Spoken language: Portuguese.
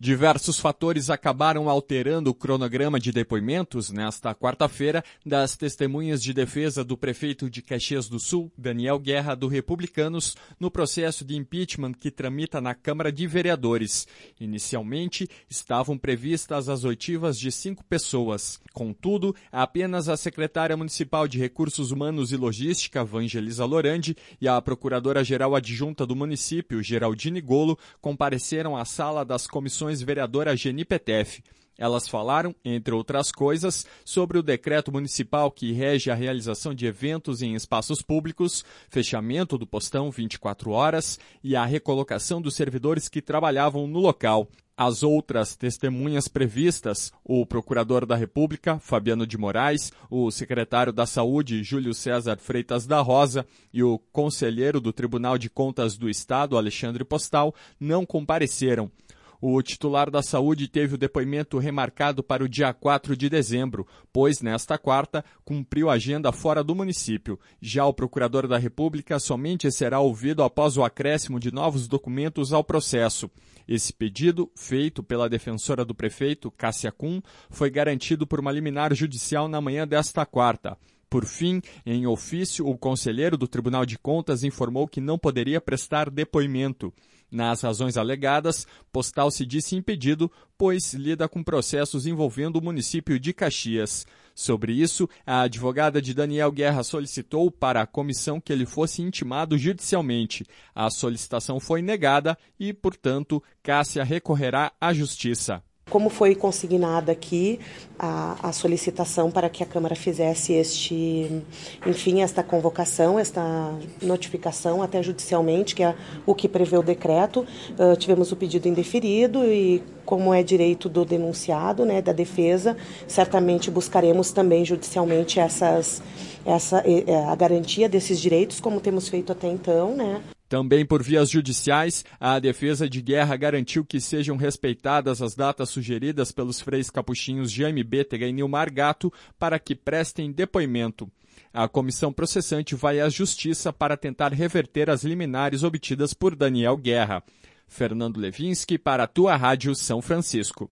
Diversos fatores acabaram alterando o cronograma de depoimentos nesta quarta-feira das testemunhas de defesa do prefeito de Caxias do Sul, Daniel Guerra, do Republicanos, no processo de impeachment que tramita na Câmara de Vereadores. Inicialmente, estavam previstas as oitivas de 5 pessoas. Contudo, apenas a secretária municipal de Recursos Humanos e Logística, Vangelisa Lorandi, e a procuradora-geral adjunta do município, Geraldine Golo, compareceram à sala das comissões vereadora Geni Petef. Elas falaram, entre outras coisas, sobre o decreto municipal que rege a realização de eventos em espaços públicos, fechamento do postão 24 horas e a recolocação dos servidores que trabalhavam no local. As outras testemunhas previstas, o procurador da República, Fabiano de Moraes, o secretário da Saúde, Júlio César Freitas da Rosa, e o conselheiro do Tribunal de Contas do Estado, Alexandre Postal, não compareceram. O titular da Saúde teve o depoimento remarcado para o dia 4 de dezembro, pois, nesta quarta, cumpriu a agenda fora do município. Já o procurador da República somente será ouvido após o acréscimo de novos documentos ao processo. Esse pedido, feito pela defensora do prefeito, Cássia Kuhn, foi garantido por uma liminar judicial na manhã desta quarta. Por fim, em ofício, o conselheiro do Tribunal de Contas informou que não poderia prestar depoimento. Nas razões alegadas, Postal se disse impedido, pois lida com processos envolvendo o município de Caxias. Sobre isso, a advogada de Daniel Guerra solicitou para a comissão que ele fosse intimado judicialmente. A solicitação foi negada e, portanto, Cássia recorrerá à Justiça. Como foi consignada aqui a solicitação para que a Câmara fizesse esta convocação, esta notificação até judicialmente, que é o que prevê o decreto, tivemos o pedido indeferido e, como é direito do denunciado, da defesa, certamente buscaremos também judicialmente a garantia desses direitos, como temos feito até então, Também por vias judiciais, a defesa de Guerra garantiu que sejam respeitadas as datas sugeridas pelos freis capuchinhos Jaime Bétega e Nilmar Gatto para que prestem depoimento. A comissão processante vai à Justiça para tentar reverter as liminares obtidas por Daniel Guerra. Fernando Levinsky para a Tua Rádio São Francisco.